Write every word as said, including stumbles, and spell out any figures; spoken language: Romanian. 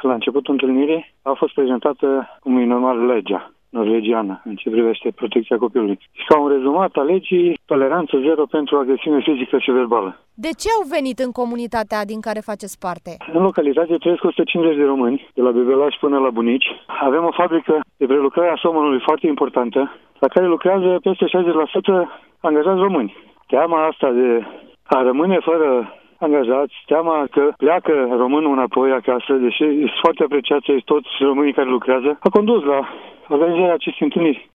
la începutul întâlnirii a fost prezentată, cum e normal, legea norvegiană în ce privește protecția copilului. Și ca un rezumat al legii, toleranță zero pentru agresiune fizică și verbală. De ce au venit în comunitatea din care faceți parte? În localitate trăiesc o sută cincizeci de români, de la bebelași până la bunici. Avem o fabrică de prelucrare a somnului foarte importantă, la care lucrează peste șaizeci la sută angajați români. Teama asta de a rămâne fără angajați, teama că pleacă românul înapoi acasă, deși sunt foarte apreciați toți românii care lucrează, a condus la organizarea acestei întâlniri.